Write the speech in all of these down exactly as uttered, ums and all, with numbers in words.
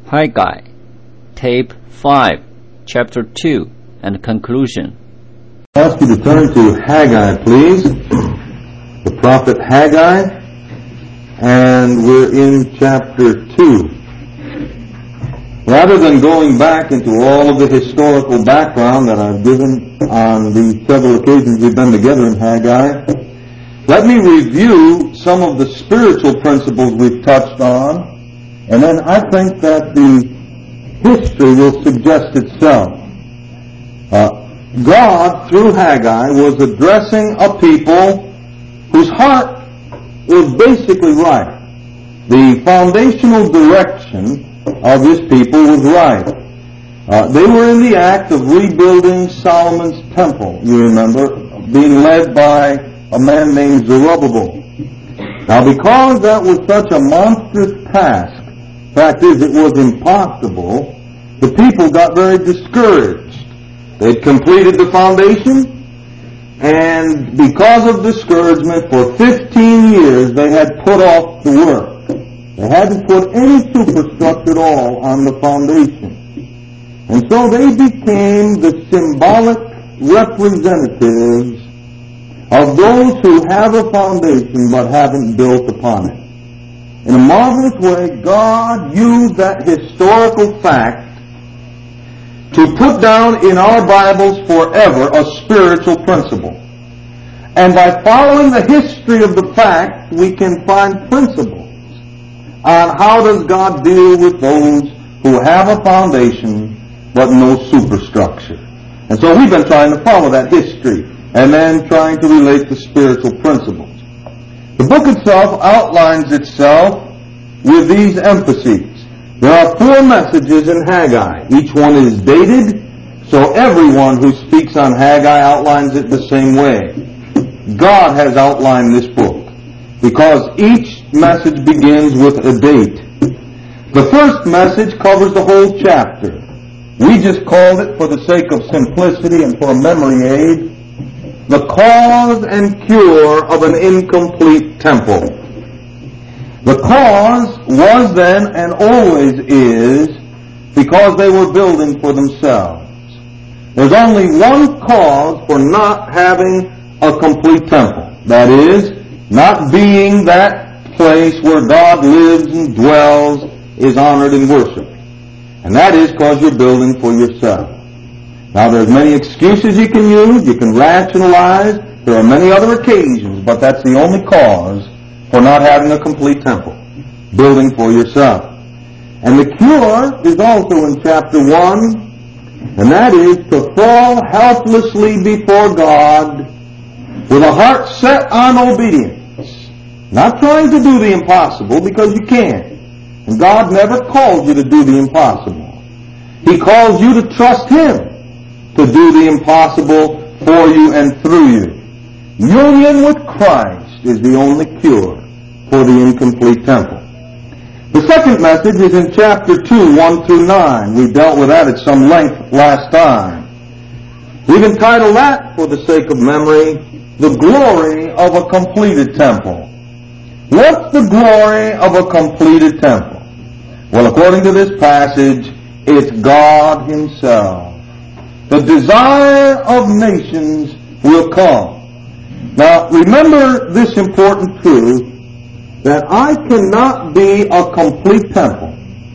Haggai, Tape five, Chapter two, and Conclusion. I ask you to turn to Haggai, please. The prophet Haggai, and we're in chapter two. Rather than going back into all of the historical background that I've given on the several occasions we've been together in Haggai, let me review some of the spiritual principles we've touched on, and then I think that the history will suggest itself. Uh, God, through Haggai, was addressing a people whose heart was basically right. The foundational direction of this people was right. Uh, they were in the act of rebuilding Solomon's temple, you remember, being led by a man named Zerubbabel. Now, because that was such a monstrous task, fact is, it was impossible, the people got very discouraged. They'd completed the foundation, and because of discouragement, for fifteen years they had put off the work. They hadn't put any superstructure at all on the foundation. And so they became the symbolic representatives of those who have a foundation but haven't built upon it. In a marvelous way, God used that historical fact to put down in our Bibles forever a spiritual principle. And by following the history of the fact, we can find principles on how does God deal with those who have a foundation but no superstructure. And so we've been trying to follow that history and then trying to relate the spiritual principles. The book itself outlines itself with these emphases. There are four messages in Haggai. Each one is dated, so everyone who speaks on Haggai outlines it the same way. God has outlined this book because each message begins with a date. The first message covers the whole chapter. We just called it, for the sake of simplicity and for a memory aid, the cause and cure of an incomplete temple. The cause was then and always is because they were building for themselves. There's only one cause for not having a complete temple. That is, not being that place where God lives and dwells, is honored and worshipped. And that is because you're building for yourself. Now, there's many excuses you can use. You can rationalize. There are many other occasions, but that's the only cause for not having a complete temple. Building for yourself. And the cure is also in chapter one, and that is to fall helplessly before God with a heart set on obedience. Not trying to do the impossible, because you can't. And God never called you to do the impossible. He calls you to trust Him to do the impossible for you and through you. Union with Christ is the only cure for the incomplete temple. The second message is in chapter two, one through nine. We dealt with that at some length last time. We've entitled that, for the sake of memory, The Glory of a Completed Temple. What's the glory of a completed temple? Well, according to this passage, it's God Himself. The desire of nations will come. Now, remember this important truth, that I cannot be a complete temple.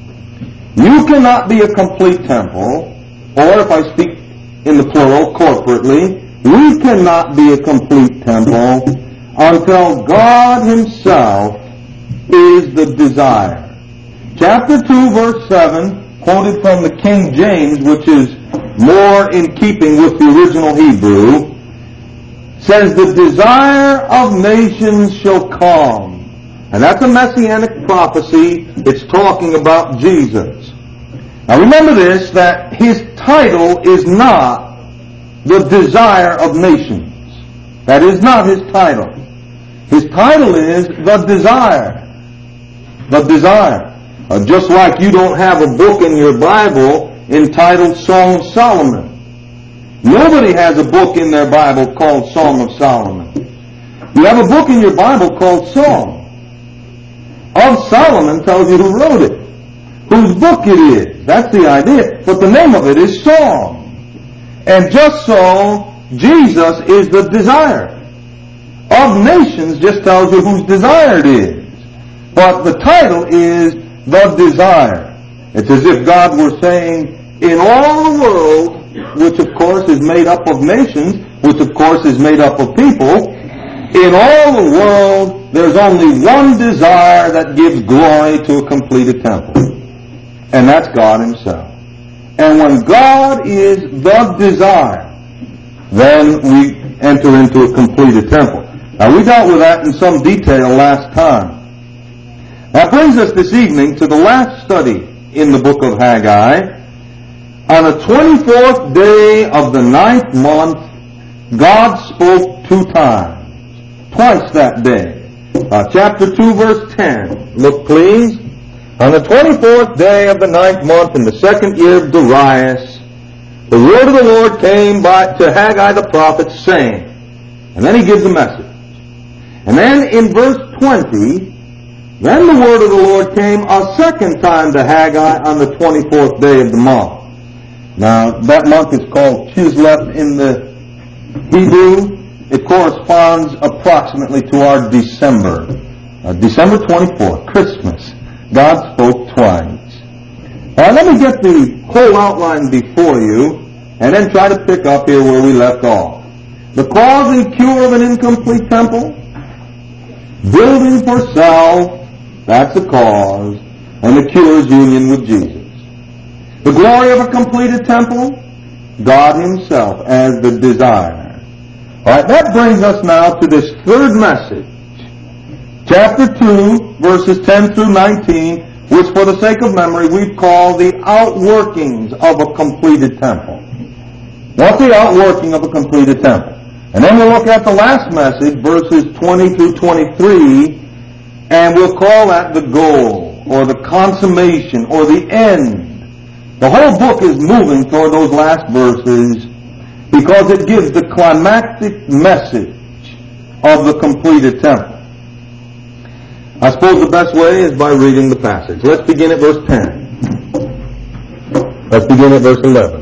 You cannot be a complete temple, or if I speak in the plural, corporately, we cannot be a complete temple until God Himself is the desire. Chapter two, verse seven, quoted from the King James, which is more in keeping with the original Hebrew, says, the desire of nations shall come. And that's a messianic prophecy. It's talking about Jesus. Now remember this, that His title is not the desire of nations. That is not His title. His title is the desire. The desire. Uh, just like you don't have a book in your Bible entitled Song of Solomon. Nobody has a book in their Bible called Song of Solomon. You have a book in your Bible called Song of Solomon, tells you who wrote it. whose book it is. That's the idea. But the name of it is Song. And just so, Jesus is the desire. Of nations just tells you whose desire it is. But the title is The Desire. It's as if God were saying, in all the world, which of course is made up of nations, which of course is made up of people, in all the world, there's only one desire that gives glory to a completed temple. And that's God Himself. And when God is the desire, then we enter into a completed temple. Now, we dealt with that in some detail last time. That brings us this evening to the last study in the book of Haggai. On the twenty-fourth day of the ninth month, God spoke two times. Twice that day. Uh, chapter two, verse ten. Look, please. On the twenty-fourth day of the ninth month in the second year of Darius, the word of the Lord came by to Haggai the prophet, saying, and then he gives a message. And then in verse twenty, then the word of the Lord came a second time to Haggai on the twenty-fourth day of the month. Now, that month is called Kislev in the Hebrew. It corresponds approximately to our December. Uh, December twenty-fourth, Christmas. God spoke twice. Now, let me get the whole outline before you, and then try to pick up here where we left off. The cause and cure of an incomplete temple. Building for self, that's the cause, and the cure is union with Jesus. The glory of a completed temple, God Himself as the desire. All right, that brings us now to this third message. Chapter two, verses ten through nineteen, which for the sake of memory we call the outworkings of a completed temple. What's the outworking of a completed temple? And then we'll look at the last message, verses twenty through twenty-three, and we'll call that the goal, or the consummation, or the end. The whole book is moving toward those last verses because it gives the climactic message of the completed temple. I suppose the best way is by reading the passage. Let's begin at verse ten. Let's begin at verse eleven.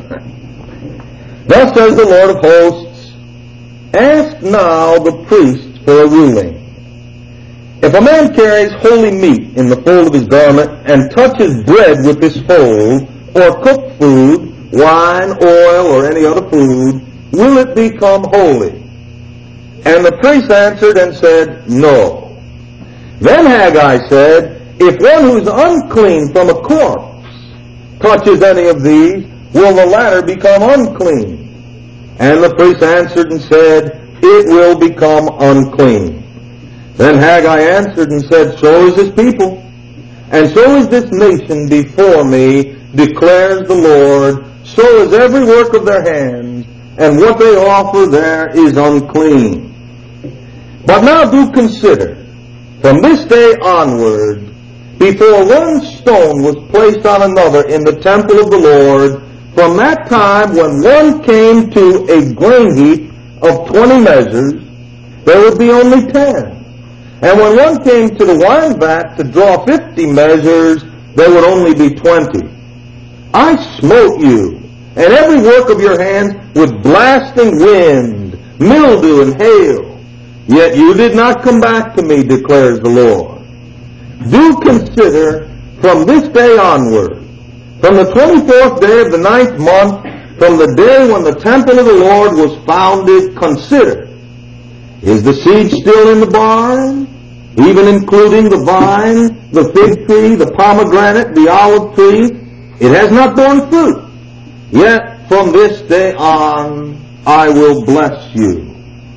Thus says the Lord of hosts, ask now the priests for a ruling. If a man carries holy meat in the fold of his garment and touches bread with his fold, or cooked food, wine, oil, or any other food, will it become holy? And the priest answered and said, no. Then Haggai said, if one who is unclean from a corpse touches any of these, will the latter become unclean? And the priest answered and said, it will become unclean. Then Haggai answered and said, so is this people, and so is this nation before me, declares the Lord, so is every work of their hands, and what they offer there is unclean. But now do consider, from this day onward, before one stone was placed on another in the temple of the Lord, from that time when one came to a grain heap of twenty measures, there would be only ten. And when one came to the wine vat to draw fifty measures, there would only be twenty. I smote you, and every work of your hands with blasting wind, mildew, and hail. Yet you did not come back to me, declares the Lord. Do consider from this day onward, from the twenty-fourth day of the ninth month, from the day when the temple of the Lord was founded, consider, is the seed still in the barn, even including the vine, the fig tree, the pomegranate, the olive tree? It has not borne fruit. Yet from this day on I will bless you.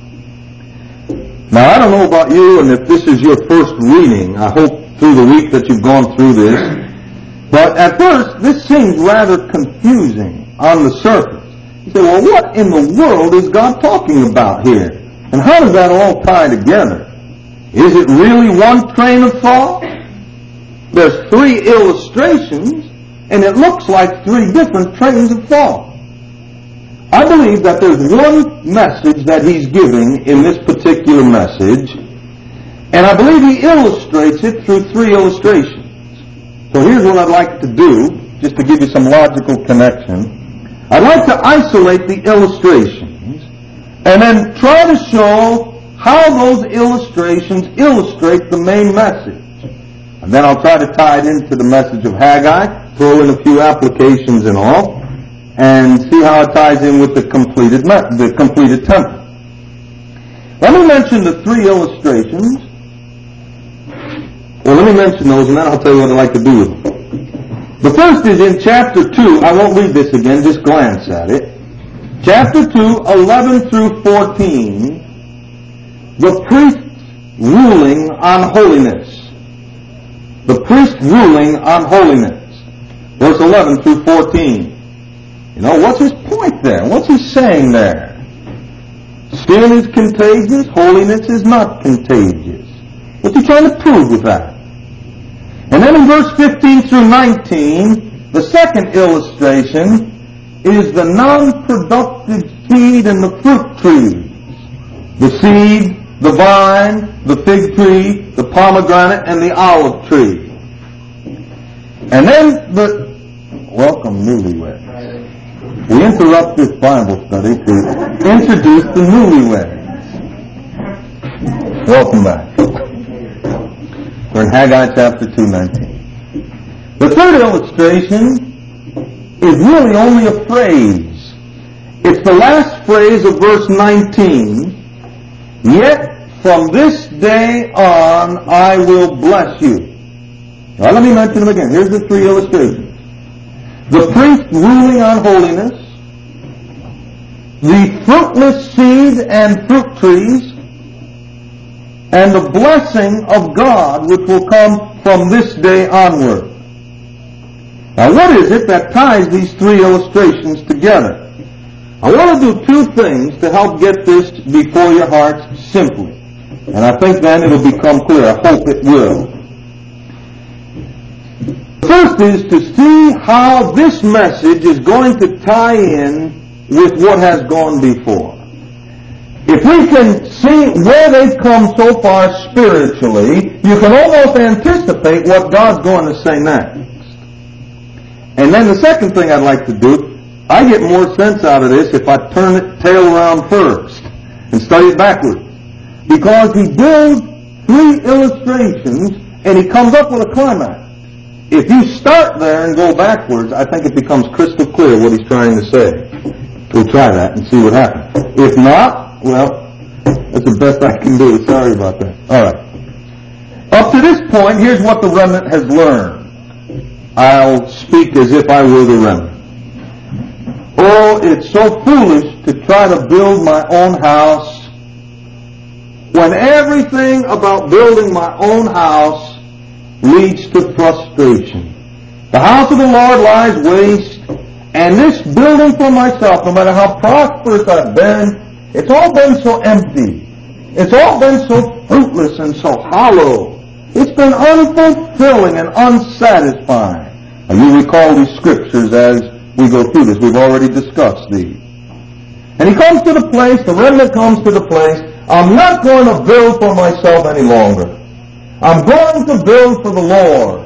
Now, I don't know about you, and if this is your first reading, I hope through the week that you've gone through this, but at first, this seems rather confusing on the surface. You say, well, what in the world is God talking about here? And how does that all tie together? Is it really one train of thought? There's three illustrations, and it looks like three different trains of thought. I believe that there's one message that he's giving in this particular message, and I believe he illustrates it through three illustrations. So here's what I'd like to do, just to give you some logical connection. I'd like to isolate the illustrations and then try to show how those illustrations illustrate the main message. And then I'll try to tie it into the message of Haggai, throw in a few applications and all, and see how it ties in with the completed me- the completed temple. Let me mention the three illustrations. Well, let me mention those, and then I'll tell you what I'd like to do with them. The first is in chapter two. I won't read this again, just glance at it. Chapter two, eleven through fourteen, the priest ruling on holiness. The priest ruling on holiness. Verse eleven through fourteen. You know, what's his point there? What's he saying there? Sin is contagious, holiness is not contagious. What's he trying to prove with that? And then in verse fifteen through nineteen, the second illustration is the non-productive seed and the fruit trees. The seed, the vine, the fig tree, the pomegranate, and the olive tree. And then the, welcome newlyweds. We interrupt this Bible study to introduce the newlyweds. Welcome back. We're in Haggai chapter two, nineteen. The third illustration is really only a phrase. It's the last phrase of verse nineteen. Yet from this day on I will bless you. Now let me mention them again. Here's the three illustrations. The priest ruling on holiness, the fruitless seed and fruit trees, and the blessing of God which will come from this day onward. Now what is it that ties these three illustrations together? I want to do two things to help get this before your hearts simply. And I think then it'll become clear. I hope it will. First is to see how this message is going to tie in with what has gone before. If we can see where they've come so far spiritually, you can almost anticipate what God's going to say next. And then the second thing I'd like to do, I get more sense out of this if I turn it tail around first and study it backwards. Because he builds three illustrations and he comes up with a climax. If you start there and go backwards, I think it becomes crystal clear what he's trying to say. We'll try that and see what happens. If not, well, that's the best I can do. Sorry about that. All right. Up to this point, here's what the remnant has learned. I'll speak as if I were the remnant. Oh, it's so foolish to try to build my own house when everything about building my own house leads to frustration. The house of the Lord lies waste, and this building for myself, no matter how prosperous I've been, it's all been so empty. It's all been so fruitless and so hollow. It's been unfulfilling and unsatisfying. And you recall these scriptures as we go through this. We've already discussed these. And he comes to the place, the remnant comes to the place, I'm not going to build for myself any longer. I'm going to build for the Lord.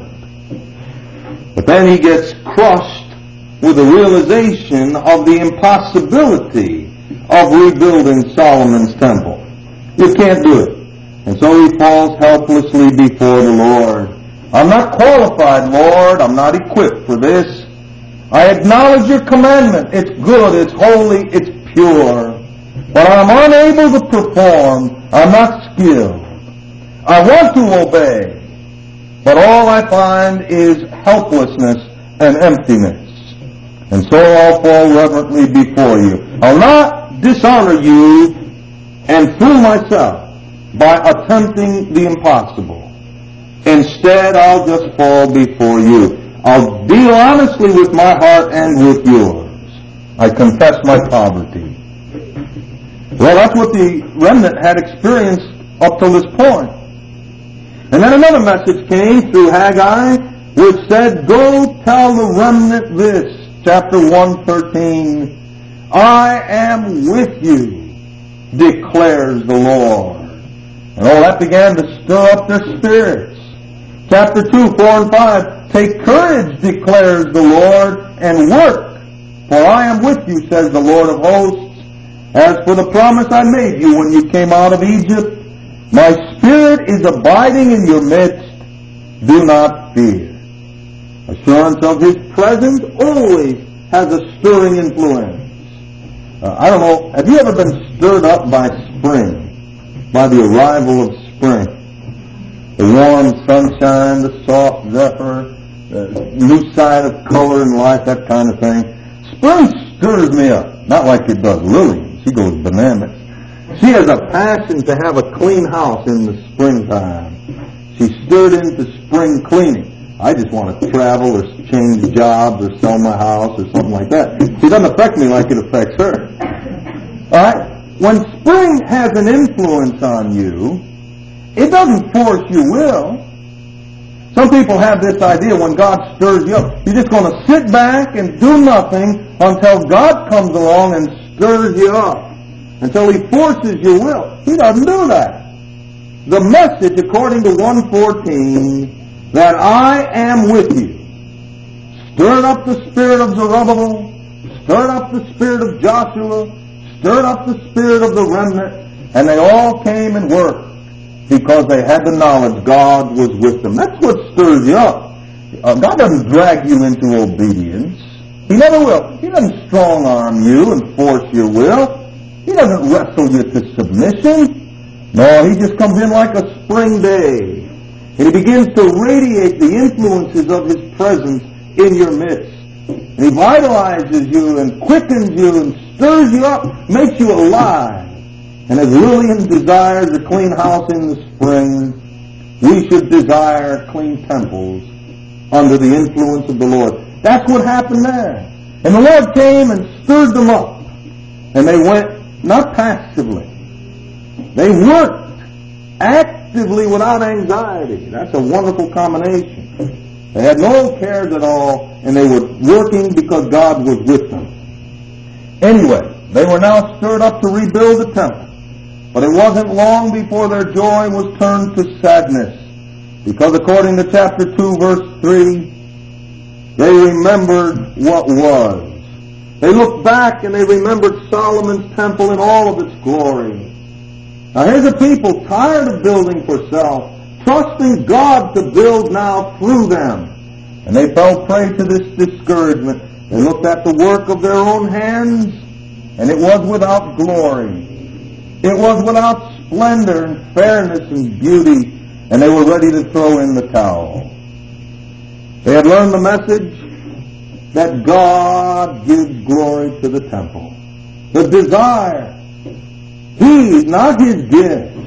But then he gets crushed with the realization of the impossibility of rebuilding Solomon's temple. You can't do it. And so he falls helplessly before the Lord. I'm not qualified, Lord. I'm not equipped for this. I acknowledge your commandment. It's good, it's holy, it's pure. But I'm unable to perform. I'm not skilled. I want to obey. But all I find is helplessness and emptiness. And so I'll fall reverently before you. I'll not dishonor you and fool myself by attempting the impossible. Instead, I'll just fall before you. I'll deal honestly with my heart and with yours. I confess my poverty. Well, that's what the remnant had experienced up till this point. And then another message came through Haggai, which said, go tell the remnant this. Chapter one thirteen, I am with you, declares the Lord. And all that began to stir up their spirits. Chapter two, four and five, Take courage, declares the Lord, and work, for I am with you, says the Lord of hosts. As for the promise I made you when you came out of Egypt, my Spirit is abiding in your midst. Do not fear. Assurance of His presence always has a stirring influence. Uh, I don't know, have you ever been stirred up by spring, by the arrival of spring? The warm sunshine, the soft zephyr, the new side of color and life, that kind of thing. Spring stirs me up, not like it does Lily. She goes bananas. She has a passion to have a clean house in the springtime. She's stirred into spring cleaning. I just want to travel or change jobs or sell my house or something like that. It doesn't affect me like it affects her. All right? When spring has an influence on you, it doesn't force your will. Some people have this idea when God stirs you up, you're just going to sit back and do nothing until God comes along and stirs you up, until He forces your will. He doesn't do that. The message, according to one fourteen, that I am with you, stirred up the spirit of Zerubbabel, stirred up the spirit of Joshua, stirred up the spirit of the remnant, and they all came and worked because they had the knowledge God was with them. That's what stirs you up. Uh, God doesn't drag you into obedience. He never will. He doesn't strong-arm you and force your will. He doesn't wrestle you to submission. No, He just comes in like a spring day. And He begins to radiate the influences of His presence in your midst. And He vitalizes you and quickens you and stirs you up, makes you alive. And as Lillian desires a clean house in the spring, we should desire clean temples under the influence of the Lord. That's what happened there. And the Lord came and stirred them up. And they went not passively. They worked actively without anxiety. That's a wonderful combination. They had no cares at all, and they were working because God was with them. Anyway, they were now stirred up to rebuild the temple. But it wasn't long before their joy was turned to sadness. Because according to chapter two, verse three, they remembered what was. They looked back and they remembered Solomon's temple in all of its glory. Now here's a people tired of building for self, trusting God to build now through them. And they fell prey to this discouragement. They looked at the work of their own hands, and it was without glory. It was without splendor and fairness and beauty, and they were ready to throw in the towel. They had learned the message that God gives glory to the temple. The desire, He, not His gifts,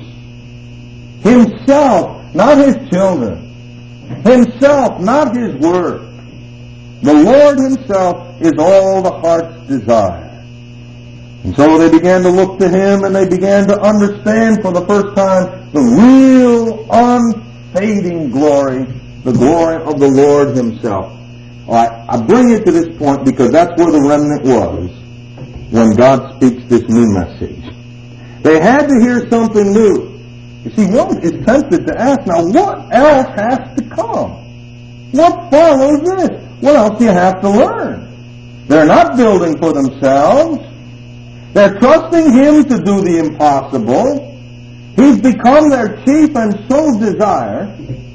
Himself, not His children, Himself, not His work. The Lord Himself is all the heart's desire. And so they began to look to Him, and they began to understand for the first time the real, unfading glory, the glory of the Lord Himself. All right, I bring you to this point because that's where the remnant was when God speaks this new message. They had to hear something new. You see, one is tempted to ask, now what else has to come? What follows this? What else do you have to learn? They're not building for themselves. They're trusting Him to do the impossible. He's become their chief and sole desire.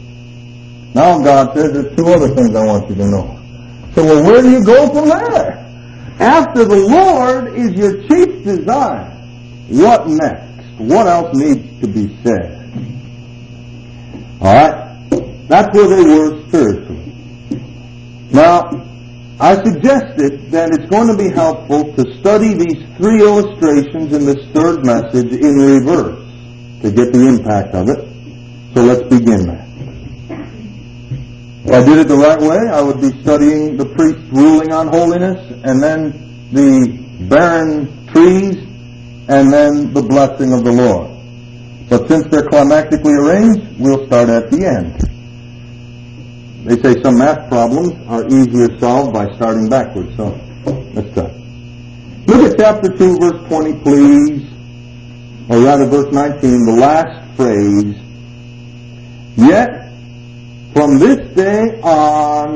Now God says there's two other things I want you to know. So well, where do you go from there? After the Lord is your chief desire, what next? What else needs to be said? Alright? That's where they were spiritually. Now, I suggested that it's going to be helpful to study these three illustrations in this third message in reverse to get the impact of it. So let's begin that. If I did it the right way, I would be studying the priest ruling on holiness, and then the barren trees, and then the blessing of the Lord. But since they're climactically arranged, we'll start at the end. They say some math problems are easier solved by starting backwards, so let's start. Look at chapter two, verse twenty, please. Or rather, verse nineteen, the last phrase. Yet, from this day on,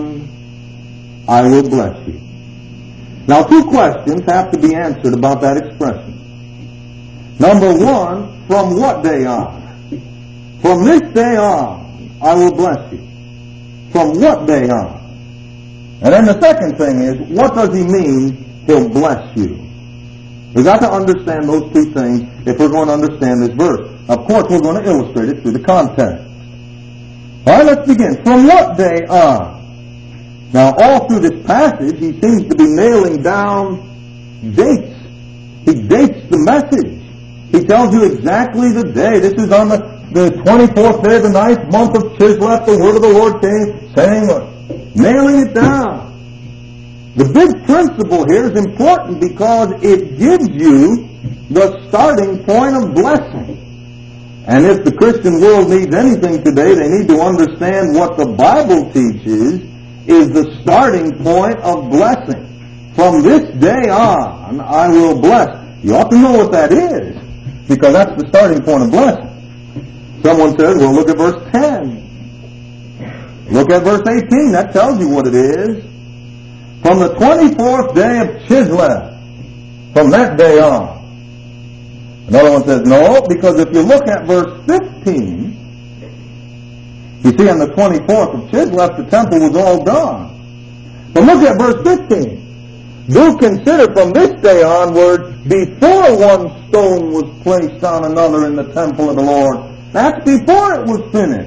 I will bless you. Now, two questions have to be answered about that expression. Number one, from what day on? From this day on, I will bless you. From what day on? And then the second thing is, what does he mean, he'll bless you? We've got to understand those two things if we're going to understand this verse. Of course, we're going to illustrate it through the context. All right, let's begin. From what day on? Now, all through this passage, he seems to be nailing down dates. He dates the message. He tells you exactly the day. This is on the, the twenty-fourth day of the ninth month of Chislev. The word of the Lord came, saying, nailing it down. The big principle here is important because it gives you the starting point of blessing. And if the Christian world needs anything today, they need to understand what the Bible teaches is the starting point of blessing. From this day on, I will bless. You ought to know what that is, because that's the starting point of blessing. Someone says, well, look at verse ten. Look at verse eighteen. That tells you what it is. From the twenty-fourth day of Chislev, from that day on. Another one says, no, because if you look at verse fifteen, you see on the twenty-fourth of Chislev, the temple was all done. But look at verse fifteen. Do consider from this day onward, before one stone was placed on another in the temple of the Lord. That's before it was finished.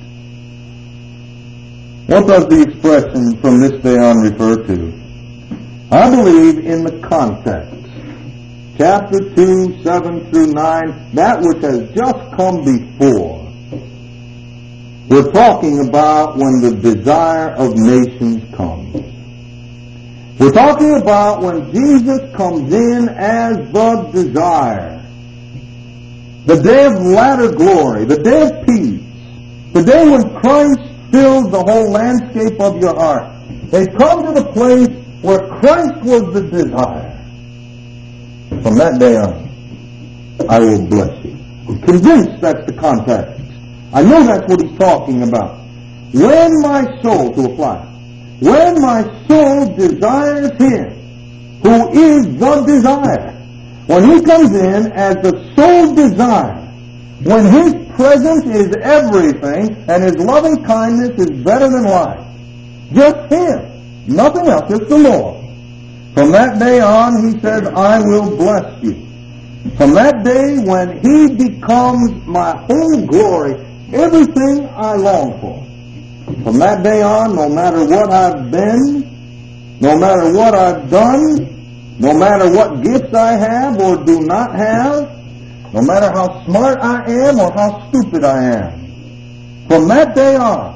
What does the expression from this day on refer to? I believe in the context. Chapter two, seven through nine, that which has just come before. We're talking about when the desire of nations comes. We're talking about when Jesus comes in as the desire. The day of latter glory, the day of peace, the day when Christ fills the whole landscape of your heart. They come to the place where Christ was the desire. From that day on, I will bless you. I'm convinced that's the context. I know that's what he's talking about. When my soul, to apply, when my soul desires him, who is the desire, when he comes in as the sole desire, when his presence is everything and his loving kindness is better than life, just him, nothing else, just the Lord. From that day on, he says, I will bless you. From that day when he becomes my whole glory, everything I long for. From that day on, no matter what I've been, no matter what I've done, no matter what gifts I have or do not have, no matter how smart I am or how stupid I am, from that day on,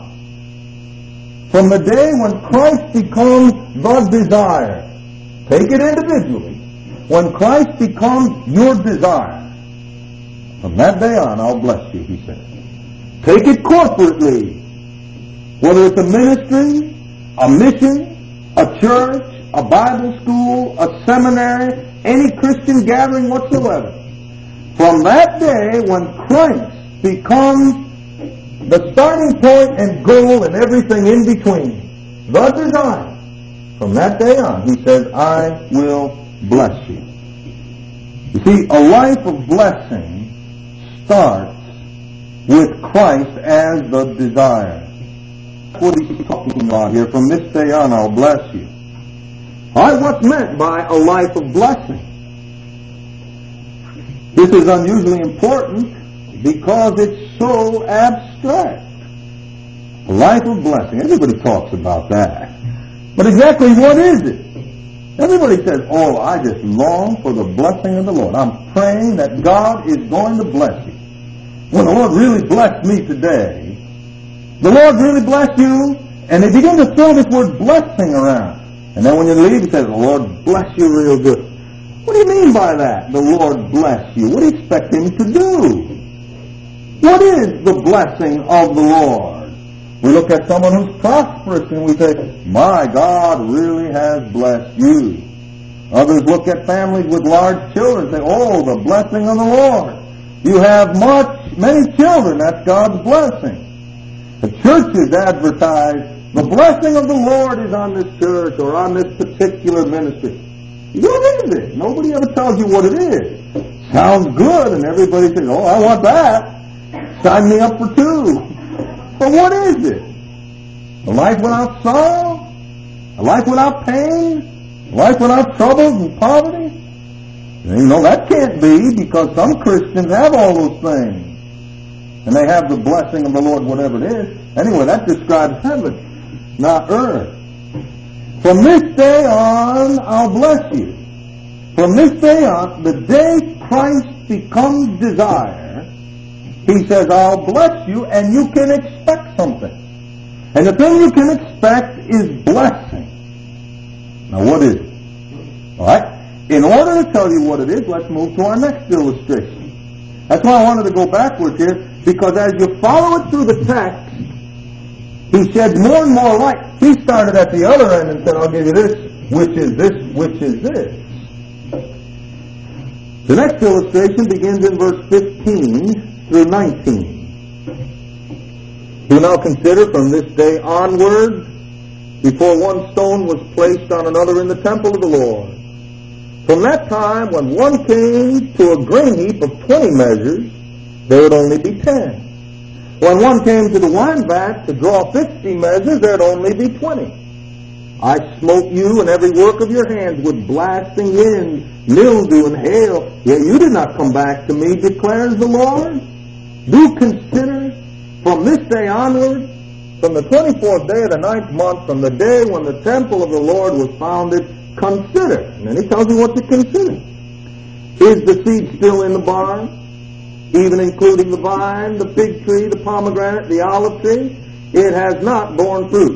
from the day when Christ becomes the desire, take it individually, when Christ becomes your desire, from that day on, I'll bless you, he says. Take it corporately, whether it's a ministry, a mission, a church, a Bible school, a seminary, any Christian gathering whatsoever. From that day when Christ becomes the starting point and goal and everything in between, the desire, from that day on, he says, I will bless you. You see, a life of blessing starts with Christ as the desire. That's what he's talking about here. From this day on, I'll bless you. All right, what's meant by a life of blessing? This is unusually important because it's so abstract. A life of blessing. Everybody talks about that. But exactly what is it? Everybody says, oh, I just long for the blessing of the Lord. I'm praying that God is going to bless you. When the Lord really blessed me today, the Lord really blessed you, and they begin to throw this word blessing around. And then when you leave, he says, the Lord bless you real good. What do you mean by that? The Lord bless you. What do you expect him to do? What is the blessing of the Lord? We look at someone who's prosperous and we say, my God really has blessed you. Others look at families with large children and say, oh, the blessing of the Lord. You have much, many children. That's God's blessing. The churches advertise the blessing of the Lord is on this church or on this particular ministry. What is it? Nobody ever tells you what it is. Sounds good, and everybody says, oh, I want that. Sign me up for two. But what is it? A life without sorrow? A life without pain? A life without troubles and poverty? You know, that can't be, because some Christians have all those things. And they have the blessing of the Lord, whatever it is. Anyway, that describes heaven, not earth. From this day on, I'll bless you. From this day on, the day Christ becomes desire, He says, I'll bless you, and you can expect something. And the thing you can expect is blessing. Now, what is it? All right? In order to tell you what it is, let's move to our next illustration. That's why I wanted to go backwards here, because as you follow it through the text, He sheds more and more light. He started at the other end and said, I'll give you this, which is this, which is this. The next illustration begins in verse fifteen through nineteen. Do now consider from this day onward, before one stone was placed on another in the temple of the Lord. From that time, when one came to a grain heap of twenty measures, there would only be ten. When one came to the wine vat to draw fifty measures, there'd only be twenty. I smote you and every work of your hands with blasting wind, mildew, and hail. Yet you did not come back to me, declares the Lord. Do consider from this day onward, from the twenty-fourth day of the ninth month, from the day when the temple of the Lord was founded, consider. And then he tells you what to consider. Is the seed still in the barn? Even including the vine, the fig tree, the pomegranate, the olive tree? It has not borne fruit.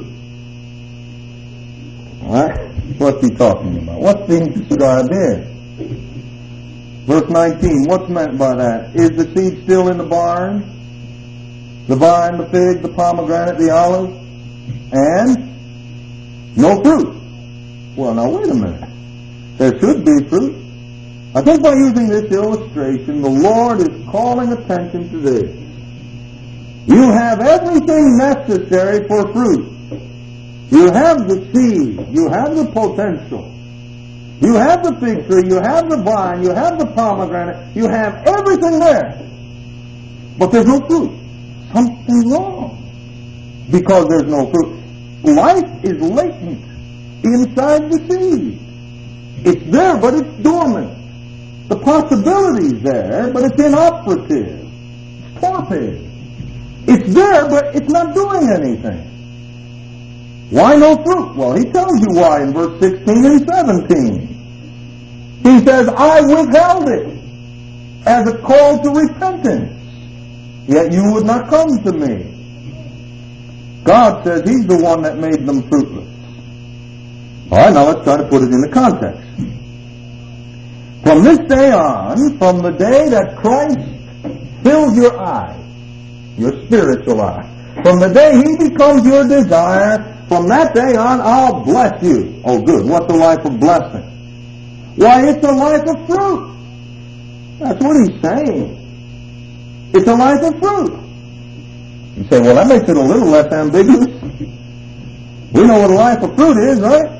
Alright? What's he talking about? What's being described here? Verse nineteen, what's meant by that? Is the seed still in the barn? The vine, the fig, the pomegranate, the olive? And? No fruit. Well, now wait a minute. There should be fruit. I think by using this illustration, the Lord is calling attention to this. You have everything necessary for fruit. You have the seed. You have the potential. You have the fig tree. You have the vine. You have the pomegranate. You have everything there. But there's no fruit. Something's wrong. Because there's no fruit. Life is latent inside the seed. It's there, but it's dormant. The possibility's there, but it's inoperative. It's torpid. It's there, but it's not doing anything. Why no fruit? Well, he tells you why in verse sixteen and seventeen. He says, I withheld it as a call to repentance, yet you would not come to me. God says He's the one that made them fruitless. All right, now let's try to put it in the context. From this day on, from the day that Christ fills your eye, your spiritual eye, from the day He becomes your desire, from that day on, I'll bless you. Oh, good. What's a life of blessing? Why, it's a life of fruit. That's what He's saying. It's a life of fruit. You say, well, that makes it a little less ambiguous. We know what a life of fruit is, right?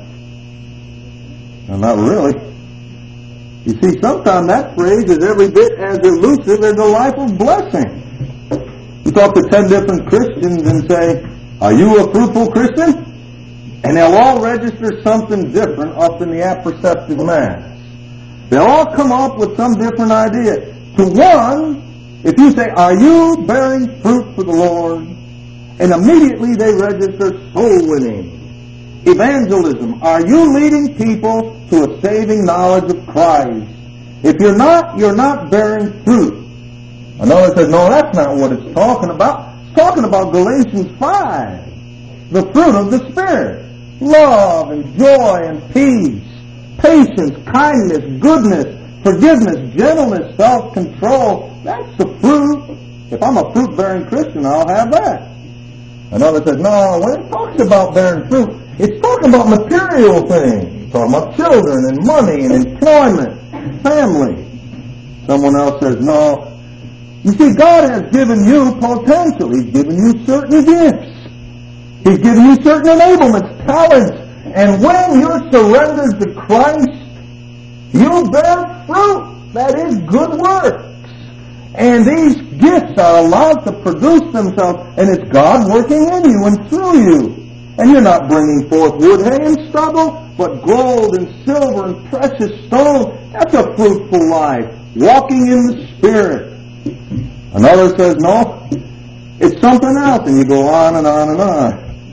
No, not really. You see, sometimes that phrase is every bit as elusive as a life of blessing. You talk to ten different Christians and say, are you a fruitful Christian? And they'll all register something different up in the apperceptive mass. They'll all come up with some different idea. To one, if you say, are you bearing fruit for the Lord? And immediately they register soul winning. Evangelism. Are you leading people to a saving knowledge of Christ? If you're not, you're not bearing fruit. Another says, no, that's not what it's talking about. It's talking about Galatians five. The fruit of the Spirit. Love and joy and peace. Patience, kindness, goodness, forgiveness, gentleness, self-control. That's the fruit. If I'm a fruit-bearing Christian, I'll have that. Another says, no, when it talks about bearing fruit, it's talking about material things. It's talking about children and money and employment, family. Someone else says, no. You see, God has given you potential. He's given you certain gifts. He's given you certain enablements, talents, and when you're surrendered to Christ, you bear fruit. That is good works. And these gifts are allowed to produce themselves, and it's God working in you and through you. And you're not bringing forth wood, hay, and stubble, but gold and silver and precious stones. That's a fruitful life, walking in the Spirit. Another says, no, it's something else, and you go on and on and on.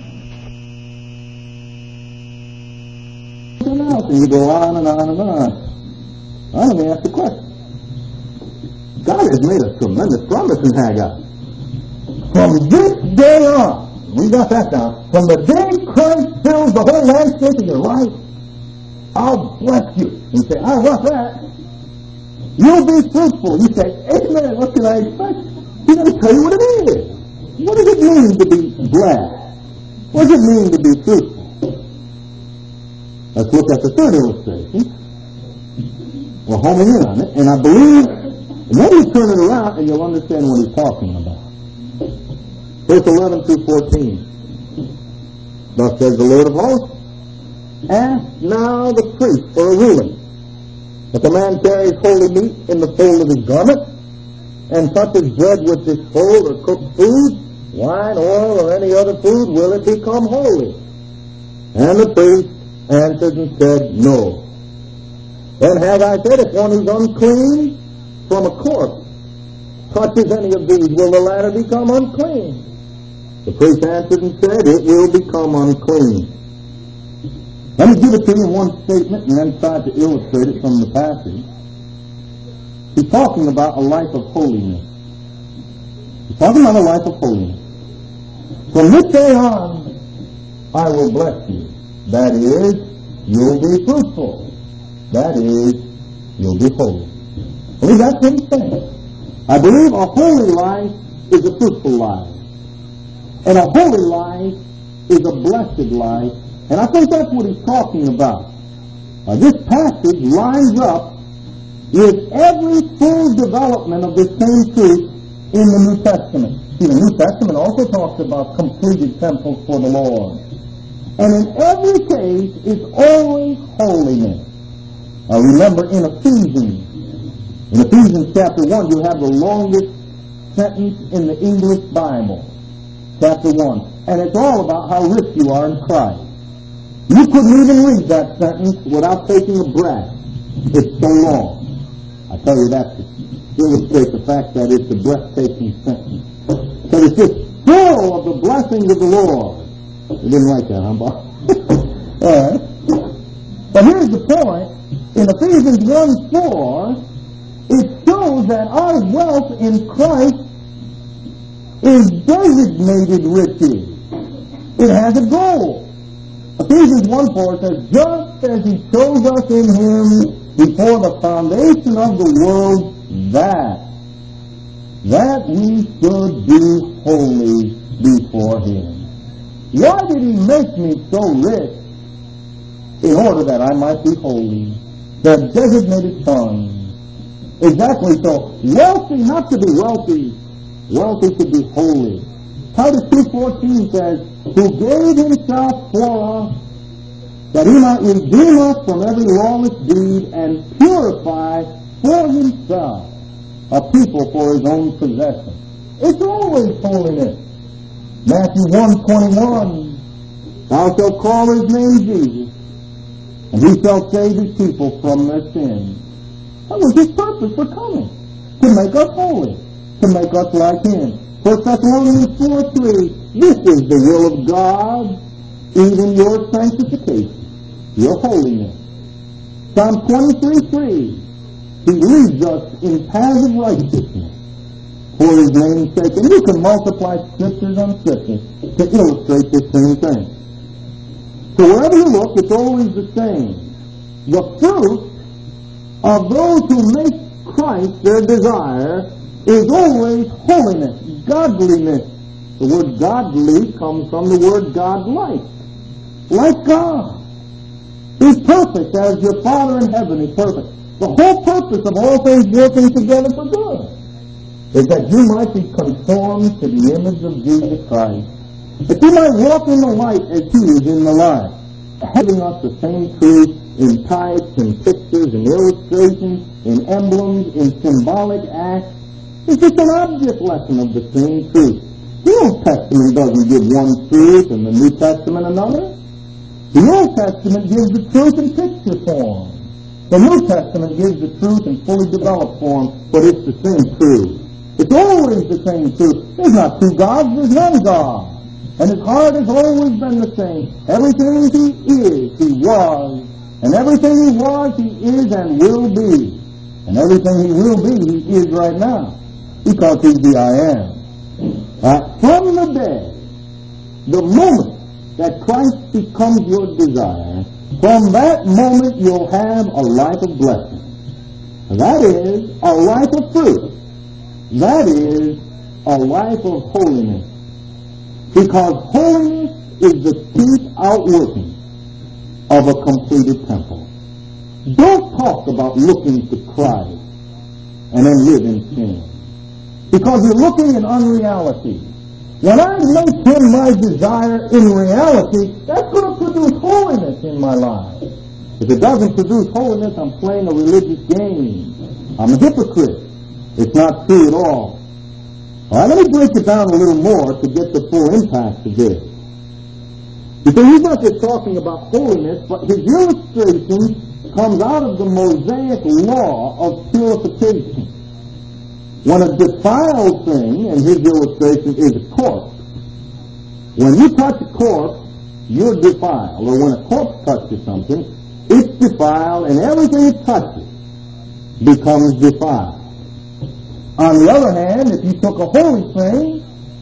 Something else, and you go on and on and on. Well, let me ask the question. God has made a tremendous promise in Haggai. From this day on, we got that down, from the day Christ fills the whole landscape of your life, I'll bless you. You say, I want that. You'll be fruitful. You say, amen, what can I expect? He's going to tell you what it is. What does it mean to be blessed? What does it mean to be fruitful? Let's look at the third illustration. We're homing in on it, and I believe, and then you turn it around and you'll understand what he's talking about. Verse eleven through fourteen. Thus says the Lord of hosts, ask now the priest for a ruling. If a man carries holy meat in the fold of his garment, and touches bread with this fold or cooked food, wine, oil, or any other food, will it become holy? And the priest answered and said, no. Then Haggai said, if one who's unclean from a corpse touches any of these, will the latter become unclean? The priest answered and said, it will become unclean. Let me give it to you in one statement and then try to illustrate it from the passage. He's talking about a life of holiness. He's talking about a life of holiness. From this day on, I will bless you. That is, you'll be fruitful. That is, you'll be holy. I believe that's what he's saying. I believe a holy life is a fruitful life. And a holy life is a blessed life. And I think that's what he's talking about. Uh, this passage lines up with every full development of this same truth in the New Testament. See, the New Testament also talks about completed temples for the Lord. And in every case, it's always holiness. Uh, remember in Ephesians, in Ephesians chapter one, you have the longest sentence in the English Bible. Chapter one. And it's all about how rich you are in Christ. You couldn't even read that sentence without taking a breath. It's so long. I tell you that to illustrate the fact that it's a breathtaking sentence. So it's just full of the blessings of the Lord. You didn't like that, huh, Bob? All right. But here's the point. In Ephesians one four, it shows that our wealth in Christ is designated riches. It has a goal. Ephesians one four says, just as he chose us in him before the foundation of the world, that, that we should be holy before him. Why did he make me so rich? In order that I might be holy. The designated funds. Exactly so. Wealthy, not to be wealthy. Wealthy to be holy. Titus two fourteen says, who gave himself for us, that he might redeem us from every lawless deed and purify for himself a people for his own possession. It's always holiness. Matthew one twenty-one, thou shalt call his name Jesus, and he shall save his people from their sins. That was his purpose for coming, to make us holy, to make us like him. First Thessalonians four three, this is the will of God, even your sanctification, your holiness. Psalm twenty-three three, he leads us in paths of righteousness for his name's sake. And you can multiply scriptures on scriptures to illustrate this same thing. So wherever you look, it's always the same. The fruit of those who make Christ their desire is always holiness, godliness. The word godly comes from the word godlike. Like God. Be perfect as your Father in heaven is perfect. The whole purpose of all things working together for good is that you might be conformed to the image of Jesus Christ. that you might walk in the light as he is in the light, having us the same truth in types, in pictures, in illustrations, in emblems, in symbolic acts. It's just an object lesson of the same truth. The Old Testament doesn't give one truth and the New Testament another. The Old Testament gives the truth in picture form. The New Testament gives the truth in fully developed form, but it's the same truth. It's always the same truth. There's not two gods, there's one God. And his heart has always been the same. Everything he is, he was. And everything he was, he is and will be. And everything he will be, he is right now. Because he's the I am. Uh, from the day, the moment that Christ becomes your desire, from that moment you'll have a life of blessing. That is a life of fruit. That is a life of holiness. Because holiness is the chief outworking of a completed temple. Don't talk about looking to Christ and then live in sin. Because you're looking in unreality. When I make him my desire in reality, that's going to produce holiness in my life. If it doesn't produce holiness, I'm playing a religious game. I'm a hypocrite. It's not true at all. All right, let me break it down a little more to get the full impact of this. Because he's not just talking about holiness, but his illustration comes out of the Mosaic law of purification. When a defiled thing, and his illustration is a corpse, when you touch a corpse, you're defiled. Or when a corpse touches something, it's defiled, and everything it touches becomes defiled. On the other hand, if you took a holy thing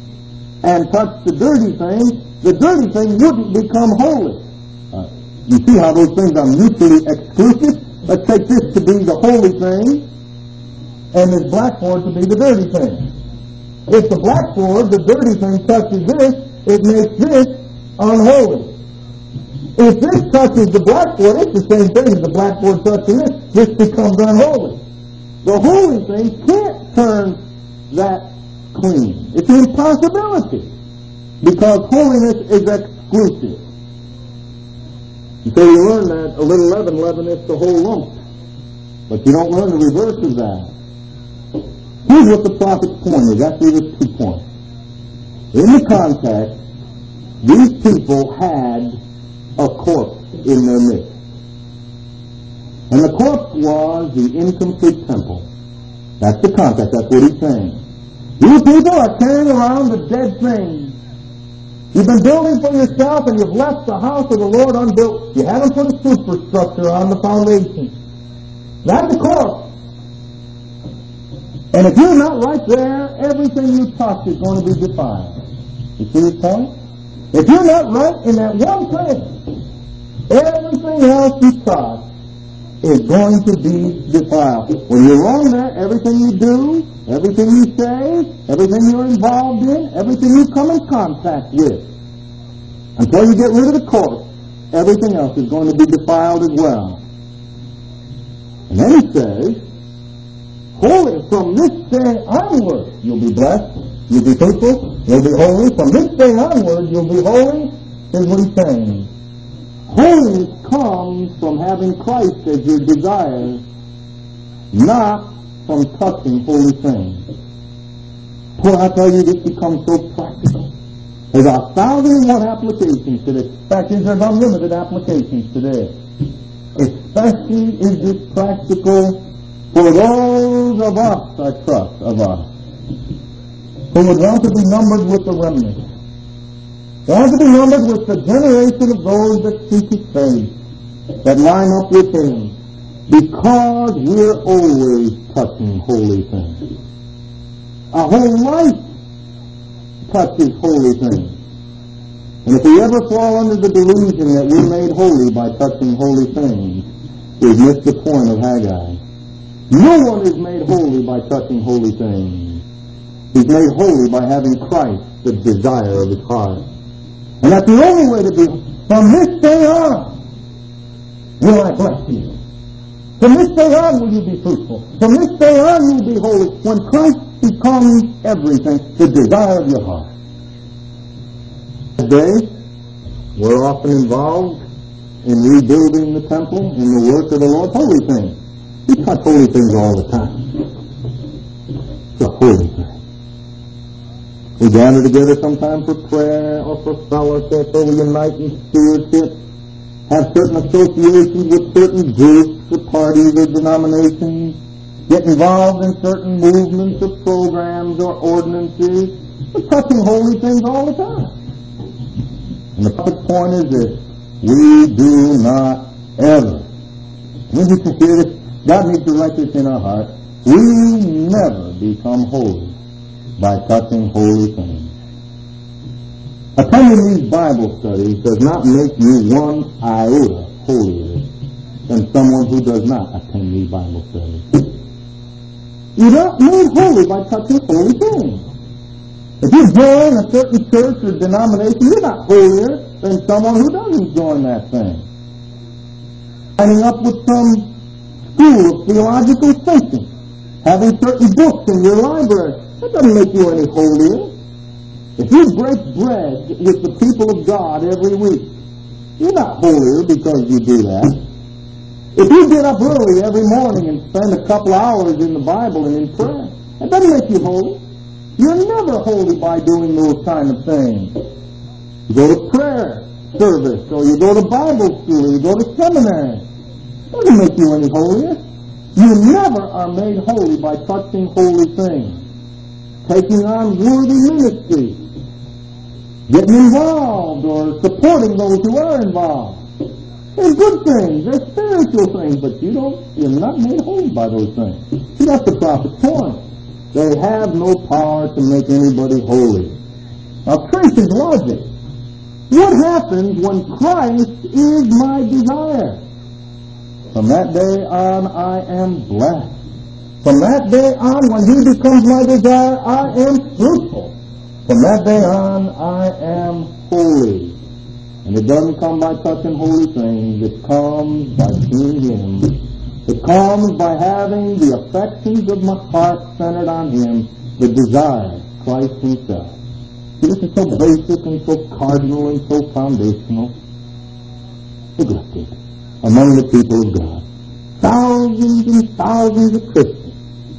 and touched the dirty thing, the dirty thing wouldn't become holy. Uh, you see how those things are mutually exclusive? Let's take this to be the holy thing, and this blackboard to be the dirty thing. If the blackboard, the dirty thing, touches this, it makes this unholy. If this touches the blackboard, it's the same thing as the blackboard touching this. This becomes unholy. The holy thing can't turn that clean. It's an impossibility. Because holiness is exclusive. And so you learn that a little leaven leaveneth the whole lump. But you don't learn the reverse of that. Here's what the prophet's point is. Actually, there's two points. In the context, these people had a corpse in their midst. And the corpse was the incomplete temple. That's the context. That's what he's saying. You people are carrying around the dead things. You've been building for yourself and you've left the house of the Lord unbuilt. You haven't put a superstructure on the foundation. That's the corpse. And if you're not right there, everything you touch is going to be defiled. You see his point? If you're not right in that one thing, everything else you touch is going to be defiled. When you're wrong there, everything you do, everything you say, everything you're involved in, everything you come in contact with, until you get rid of the corpse, everything else is going to be defiled as well. And then he says, holy, from this day onward, you'll be blessed, you'll be faithful, you'll be holy. From this day onward, you'll be holy, is what he's saying. Holiness comes from having Christ as your desire, not from touching holy things. Boy, I tell you, this becomes so practical. There's a thousand and one applications to this. In fact, there's unlimited applications to this. Especially is this practical for those of us, I trust, of us, who would want to be numbered with the remnant. They have to be numbered with the generation of those that seek his face, that line up with him, because we're always touching holy things. Our whole life touches holy things. And if we ever fall under the delusion that we're made holy by touching holy things, we've missed the point of Haggai. No one is made holy by touching holy things. He's made holy by having Christ, the desire of his heart. And that's the only way to be. From this day on, will I bless you. From this day on will you be fruitful. From this day on you will be holy. When Christ becomes everything, the desire of your heart. Today, we're often involved in rebuilding the temple, in the work of the Lord. Holy things. We touch holy things all the time. It's a holy thing. We gather together sometime for prayer or for fellowship, or we unite in stewardship, have certain associations with certain groups or parties or denominations, get involved in certain movements or programs or ordinances. We're touching holy things all the time. And the prophet's point is this: we do not ever, we need to hear this, God needs to write this in our heart, we never become holy by touching holy things. Attending these Bible studies does not make you one iota holier than someone who does not attend these Bible studies. You're not made holy by touching holy things. If you join a certain church or denomination, you're not holier than someone who doesn't join that thing. Signing up with some school of theological thinking, having certain books in your library, that doesn't make you any holier. If you break bread with the people of God every week, you're not holier because you do that. If you get up early every morning and spend a couple hours in the Bible and in prayer, that doesn't make you holy. You're never holy by doing those kind of things. You go to prayer service, or you go to Bible school, or you go to seminary. It doesn't make you any holier. You never are made holy by touching holy things, taking on worthy ministry, getting involved, or supporting those who are involved. They're good things, they're spiritual things, but you don't, you're not made holy by those things. See, that's the prophet's point. They have no power to make anybody holy. Now, trace his logic. What happens when Christ is my desire? From that day on, I am blessed. From that day on, when he becomes my desire, I am fruitful. From that day on, I am holy. And it doesn't come by touching holy things. It comes by seeing him. It comes by having the affections of my heart centered on him, the desire, Christ himself. See, this is so basic and so cardinal and so foundational. Neglected among the people of God. Thousands and thousands of Christians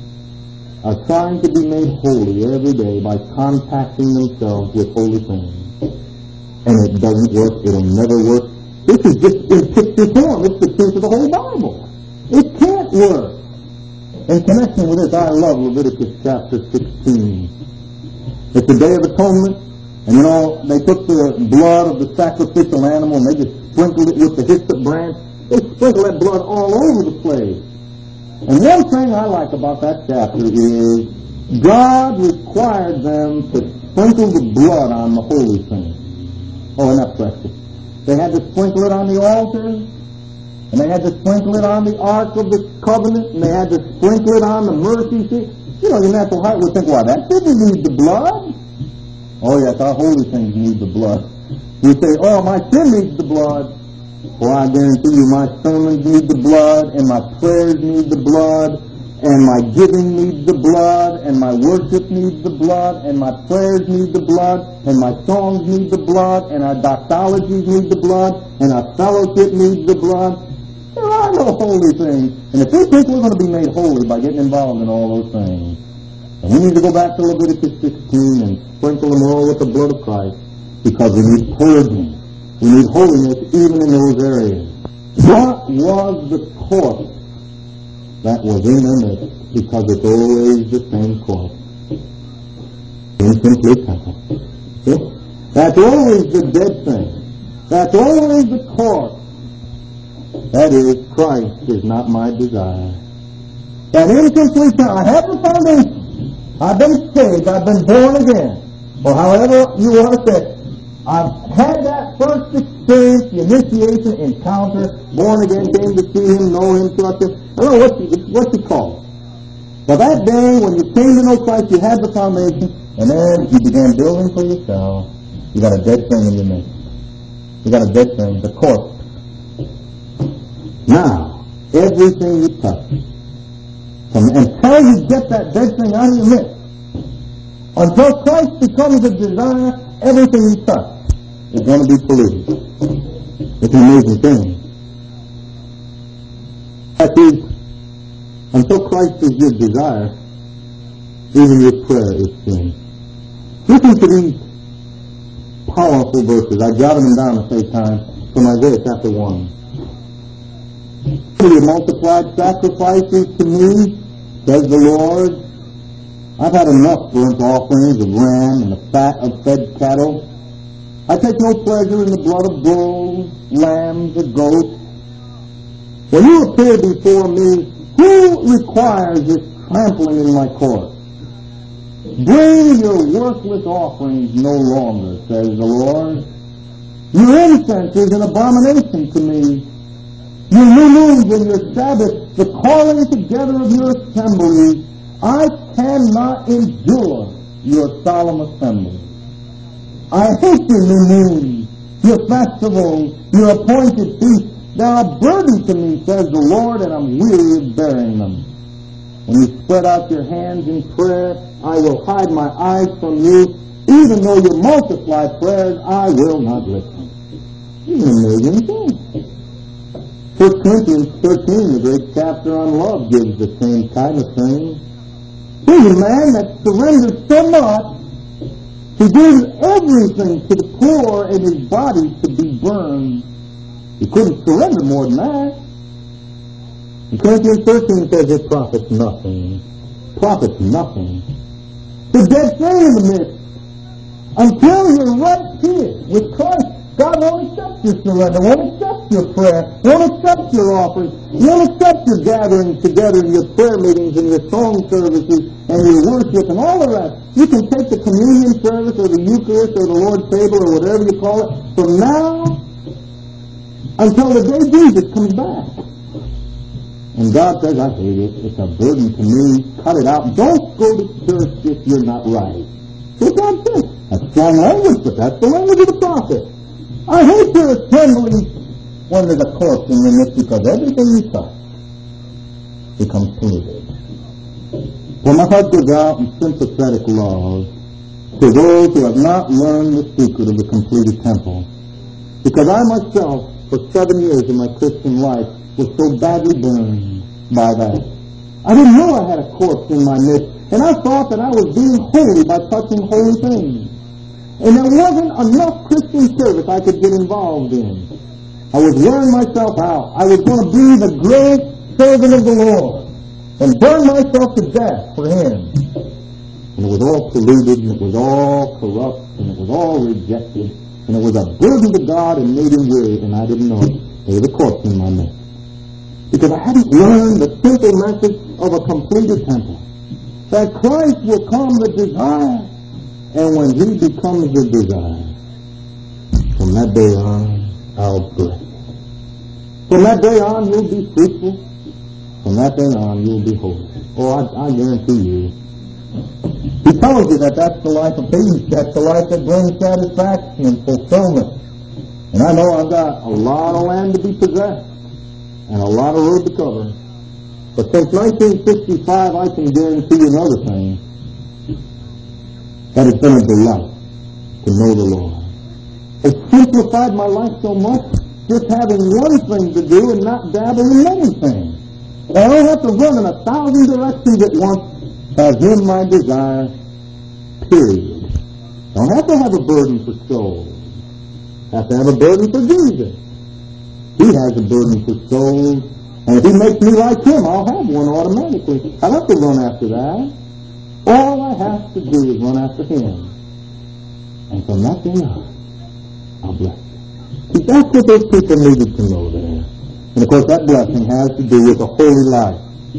are trying to be made holy every day by contacting themselves with holy things. And it doesn't work. It'll never work. This is just in picture form. It's the truth of the whole Bible. It can't work. In connection with this, I love Leviticus chapter sixteen. It's the Day of Atonement, and you know, they took the blood of the sacrificial animal and they just sprinkled it with the hyssop branch. They sprinkled that blood all over the place. And one thing I like about that chapter is God required them to sprinkle the blood on the holy thing. Oh, isn't that precious? They had to sprinkle it on the altar, and they had to sprinkle it on the Ark of the Covenant, and they had to sprinkle it on the mercy seat. You know, your natural heart would think, well, that didn't need the blood. Oh, yes, our holy things need the blood. You say, oh, my sin needs the blood. Well, I guarantee you my sermons need the blood, and my prayers need the blood, and my giving needs the blood, and my worship needs the blood, and my prayers need the blood, and my songs need the blood, and our doxologies need the blood, and our fellowship needs the blood. There are no holy things. And if we think we're going to be made holy by getting involved in all those things, then we need to go back to Leviticus sixteen and sprinkle them all with the blood of Christ, because we need purging. We need holiness even in those areas. What was the course that was in their midst? Because it's always the same course. Incomplete temple. See? That's always the dead thing. That's always the course. That is, Christ is not my desire. That incomplete temple. I have the foundation. I've been saved. I've been born again. Or however you want to say it. I've had that first experience, the initiation, encounter, born again, came to see him, know him, trust him. I don't know what you, what you call it. But that day when you came to know Christ, you had the foundation, and then you began building for yourself. You got a dead thing in your midst. You got a dead thing, the corpse. Now, everything you touch, from, until you get that dead thing out of your midst, until Christ becomes a desire, everything you touch is going to be polluted. It's an amazing thing. That is, until Christ is your desire, even your prayer is sin. Listen to these powerful verses. I jotted them down to save time from Isaiah chapter one. You multiplied sacrifices to me, says the Lord. I've had enough burnt offerings of ram and the fat of fed cattle. I take no pleasure in the blood of bulls, lambs, or goats. When you appear before me, who requires this trampling in my court? Bring your worthless offerings no longer, says the Lord. Your incense is an abomination to me. Your new moons and your Sabbath, the calling together of your assemblies, I cannot endure your solemn assemblies. I hate your new moons, your festivals, your appointed feasts. They are a burden to me, says the Lord, and I'm weary of bearing them. When you spread out your hands in prayer, I will hide my eyes from you. Even though you multiply prayers, I will not listen. It's an amazing thing. First Corinthians thirteen, the great chapter on love, gives the same kind of thing. Here's a man that surrenders so much, he gives everything to the poor and his body to be burned. He couldn't surrender more than that. In Corinthians thirteen says it profits nothing. Profits nothing. The dead thing in the midst. Until you're right here with Christ, God won't accept your surrender, won't accept your prayer, won't accept your offering, won't accept your gathering together in your prayer meetings and your song services and your worship and all the rest. You can take the communion service or the Eucharist or the Lord's table or whatever you call it from now until the day Jesus comes back. And God says, I hate it. It's a burden to me. Cut it out. Don't go to church if you're not right. So God says, that's strong language, but that's the language of the prophet. I hate your assemblies when there's a corpse in your midst because everything you touch becomes polluted. Well, my heart goes out in sympathetic love to those who have not learned the secret of the completed temple. Because I myself, for seven years of my Christian life, was so badly burned by that. I didn't know I had a corpse in my midst, and I thought that I was being holy by touching holy things. And there wasn't enough Christian service I could get involved in. I was wearing myself out. I was going to be the great servant of the Lord and burn myself to death for Him. And it was all polluted, and it was all corrupt, and it was all rejected, and it was a burden to God and made Him weary, and I didn't know it. There was a corpse in my midst. Because I hadn't learned the simple message of a completed temple. That Christ will come the desire. And when He becomes the desire, from that day on, I'll bless you. From that day on, you'll be fruitful. From that day on, you'll be holy. Oh, I, I guarantee you. He tells you that that's the life of peace. That's the life that brings satisfaction and fulfillment. And I know I've got a lot of land to be possessed and a lot of road to cover. But since nineteen sixty-five, I can guarantee you another thing. That it's been a delight to know the Lord. It's simplified my life so much, just having one thing to do and not dabble in many things. I don't have to run in a thousand directions at once. Have Him my desire, period. Don't have to have a burden for souls. Have to have a burden for Jesus. He has a burden for souls. And if He makes me like Him, I'll have one automatically. I don't have to run after that. All I have to do is run after Him. And from that day on, I'll bless you. See, that's what those people needed to know there. And of course, that blessing has to do with a holy life.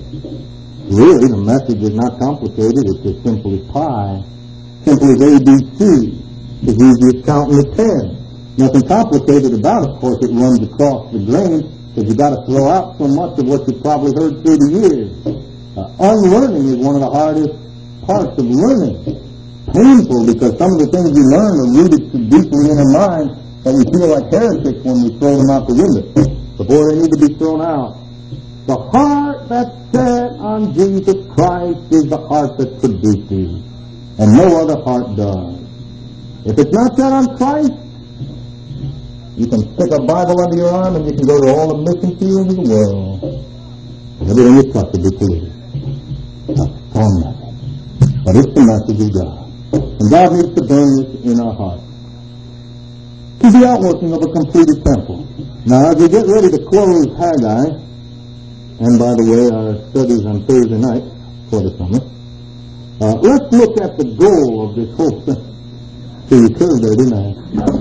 Really, the message is not complicated. It's as simple as pi. Simple as A B C. As easy as counting to ten. Nothing complicated about it. Of course, it runs across the grain because you've got to throw out so much of what you've probably heard through the years. Uh, unlearning is one of the hardest parts of learning. Painful because some of the things we learn are rooted so deeply in our mind that we feel like heretics when we throw them out the window. But boy, they need to be thrown out. The heart that's set on Jesus Christ is the heart that produces, and no other heart does. If it's not set on Christ, You can stick a Bible under your arm and you can go to all the mission fields of the world. Everything you touch will be polluted. That's strong message. But it's the message of God. And God needs to burn this in our hearts. To the outworking of a completed temple. Now, as we get ready to close Haggai, and by the way, our studies on Thursday night for the summer, uh, let's look at the goal of this whole thing. See, you curved there, didn't I?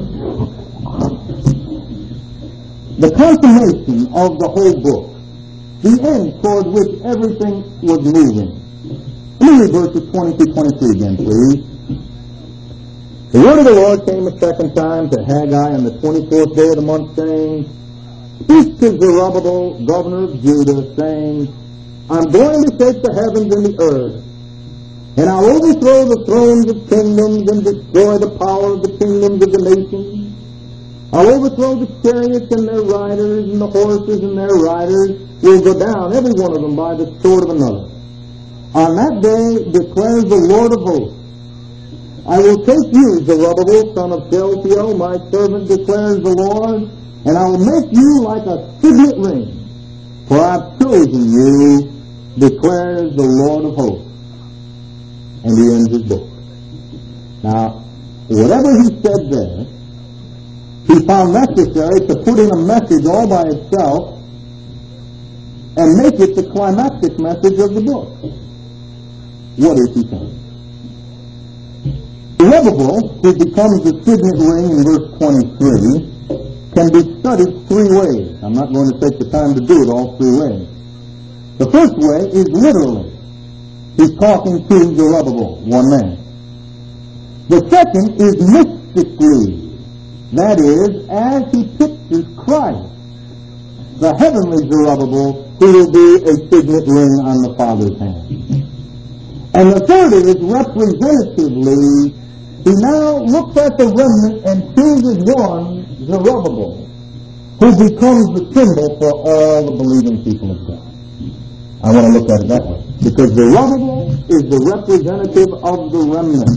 The consummation of the whole book. The end toward which everything was moving. Let me read verses twenty through twenty-three again, please. The word of the Lord came a second time to Haggai on the twenty-fourth day of the month, saying, Speak to Zerubbabel, governor of Judah, saying, I'm going to shake the heavens and the earth, and I'll overthrow the thrones of kingdoms and destroy the power of the kingdoms of the nations. I'll overthrow the chariots and their riders, and the horses and their riders will go down, every one of them, by the sword of another. On that day, declares the Lord of hosts, I will take you, Zerubbabel, son of Shealtiel, my servant, declares the Lord, and I will make you like a signet ring, for I've chosen you, declares the Lord of hosts. And he ends his book. Now, whatever he said there, he found necessary to put in a message all by itself and make it the climactic message of the book. What is he saying? Zerubbabel, who becomes the signet ring in verse twenty-three, can be studied three ways. I'm not going to take the time to do it all three ways. The first way is literally. He's talking to Zerubbabel, one man. The second is mystically. That is, as he pictures Christ, the heavenly Zerubbabel, who will be a signet ring on the Father's hand. And the third is representatively. He now looks at the remnant and chooses one, Zerubbabel, who becomes the symbol for all the believing people of God. I want to look at it that way. Because Zerubbabel is the representative of the remnant.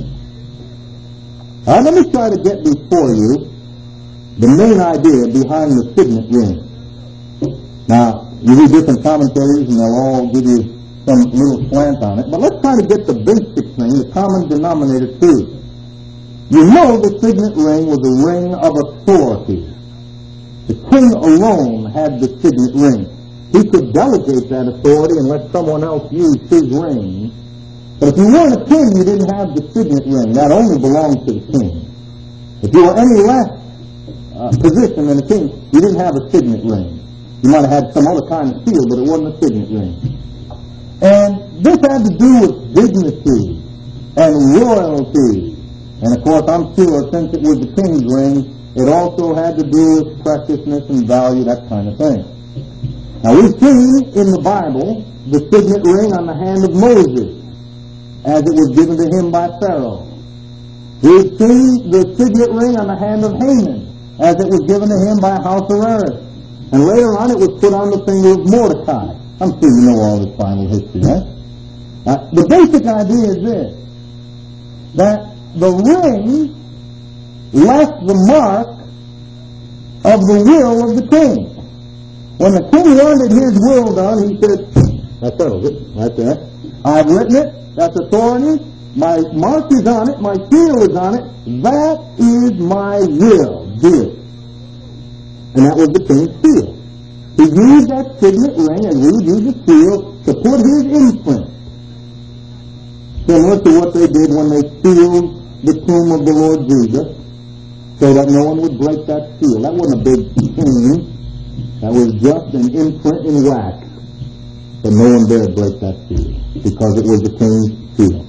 Now, let me try to get before you the main idea behind the signet ring. Now, you read different commentaries and they'll all give you some little slant on it, but let's try to get the basic thing, the common denominator too. You know the signet ring was a ring of authority. The king alone had the signet ring. He could delegate that authority and let someone else use his ring. But if you weren't a king, you didn't have the signet ring. That only belonged to the king. If you were any less uh, position than a king, you didn't have a signet ring. You might have had some other kind of seal, but it wasn't a signet ring. And this had to do with dignity and royalty. And of course, I'm sure since it was the king's ring, it also had to do with preciousness and value, that kind of thing. Now, we've seen in the Bible the signet ring on the hand of Moses as it was given to him by Pharaoh. We've seen the signet ring on the hand of Haman as it was given to him by Ahasuerus. And later on, it was put on the finger of Mordecai. I'm sure you know all this Bible history, right? Now, the basic idea is this, that the ring left the mark of the will of the king. When the king wanted his will done, he said, that settles it, right there. I've written it, that's authority, my mark is on it, my seal is on it, that is my will, do it. And that was the king's seal. He used that signet ring, and we used the seal, to put his imprint. Similar to what they did when they sealed the tomb of the Lord Jesus, so that no one would break that seal. That wasn't a big thing. That was just an imprint in wax. But no one dared break that seal, because it was the king's seal.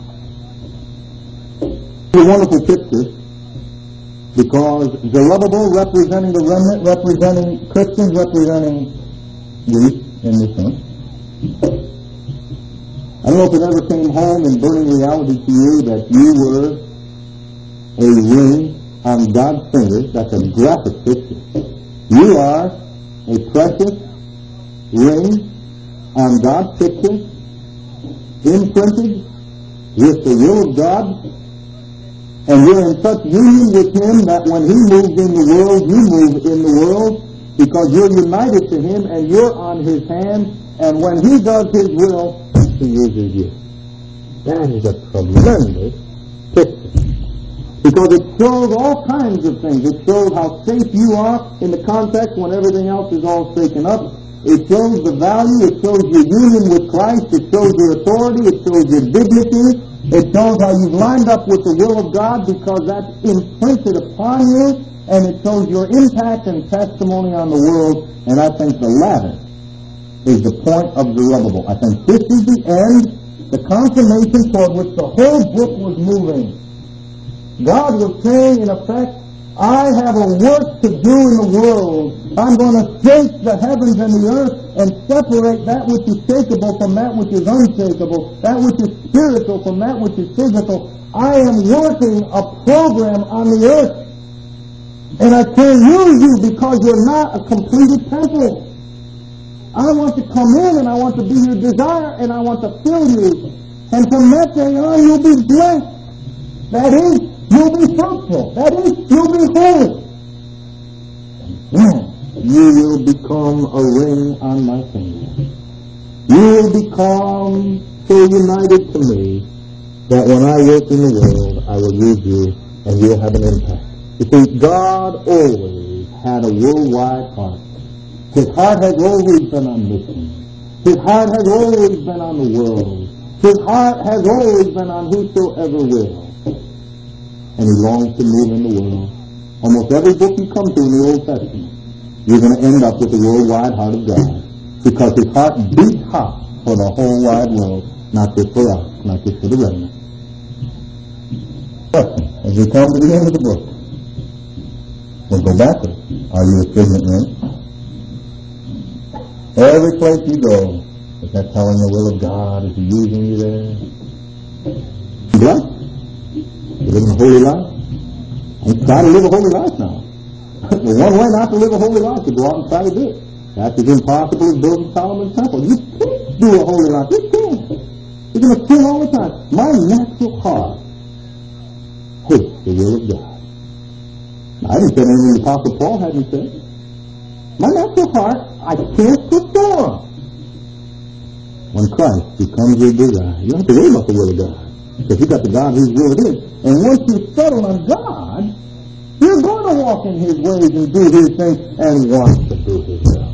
It's a wonderful picture, because Zerubbabel representing the remnant, representing Christians, representing Greece in this sense. I don't know if it ever came home in burning reality to you that you were a ring on God's fingers. That's a graphic picture. You are a precious ring on God's picture, imprinted with the will of God, And you're in such union with Him that when He moves in the world, you move in the world because you're united to Him and you're on His hand. And when He does His will, He uses you. That is a tremendous picture. Because it shows all kinds of things. It shows how safe you are in the context when everything else is all shaken up. It shows the value. It shows your union with Christ. It shows your authority. It shows your dignity. It shows how you've lined up with the will of God because that's imprinted upon you. And it shows your impact and testimony on the world. And I think the latter is the point of Zerubbabel. I think this is the end, the consummation toward which the whole book was moving. God was saying, in effect, I have a work to do in the world. I'm going to shake the heavens and the earth and separate that which is shakeable from that which is unshakable, that which is spiritual from that which is physical. I am working a program on the earth. And I can't use you because you're not a completed temple. I want to come in and I want to be your desire and I want to fill you. And from that day on, you'll be blessed. That is, you'll be fruitful. That is, you'll be holy. And then you will become a ring on my finger. You will become so united to me that when I work in the world, I will use you and you'll have an impact. You see, God always had a worldwide heart. His heart has always been on mission. His heart has always been on the world. His heart has always been on whosoever will. And He longs to move in the world. Almost every book you come to in the Old Testament, you're going to end up with the worldwide heart of God. Because His heart beats hot for the whole wide world, not just for us, not just for the remnant. Question, as we come to the end of the book, we'll go backwards. Are you a signet ring? Every place you go, is that telling the will of God? Is He using you there? Blessed. You live a holy life. I'm trying to live a holy life now. The one way not to live a holy life is to go out and try to do it. That's as impossible as building Solomon's temple. You can't do a holy life. You can't. You're going to sin all the time. My natural heart hates the will of God. Now, I didn't say anything the Apostle Paul hadn't said. My natural heart, I can't perform. When Christ becomes your desire, you don't have to worry about the will of God. Because you got the God whose will it is. And once you settle on God, you're going to walk in His ways and do His thing and want to do His will.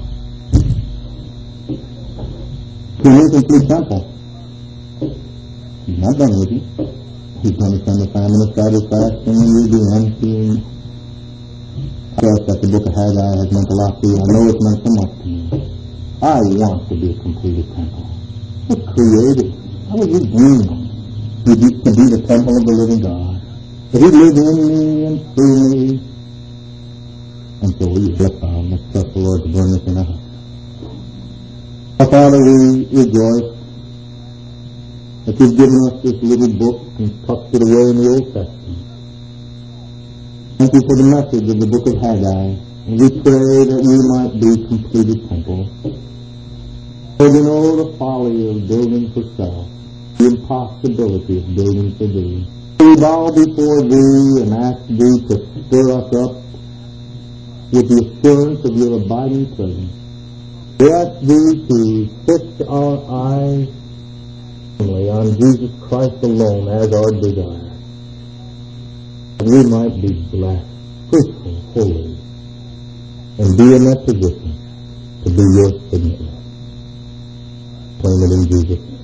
To an incomplete temple, He's not done with you. He's going to send a famine of satisfaction and you'll be empty. I trust that the book of Haggai has meant a lot to you. I know it's meant so much to me. I want to be a completed temple. I was created. I was redeemed. To be, to be the temple of the living God. That He live in me and through me. And so we let's, uh, let's trust the Lord to bring us in our hearts. Our Father, we rejoice that You've given us this little book and tucked it away in the Old Testament. Thank You for the message of the book of Haggai. And we pray that we might be completed temples. For we know the folly of building for self, the impossibility of building for Thee. We bow before Thee and ask Thee to stir us up with the assurance of Your abiding presence. We ask Thee to fix our eyes only on Jesus Christ alone as our desire. That we might be blessed, fruitful, holy, and be in that position to be Your signet ring. Claim it in Jesus' name.